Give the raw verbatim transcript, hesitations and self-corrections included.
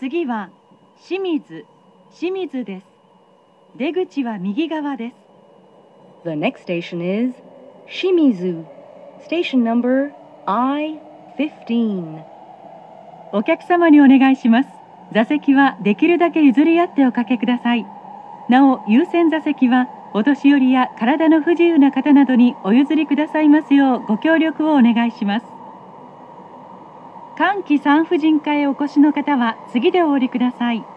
次は清水、清水です。出口は右側です。 The next station is Shimizu, station numberアイフィフティーン。 お客様にお願いします。座席はできるだけ譲り合っておかけください。なお、優先座席はお年寄りや体の不自由な方などにお譲りくださいますようご協力をお願いします。歓喜産婦人科へお越しの方は次でお降りください。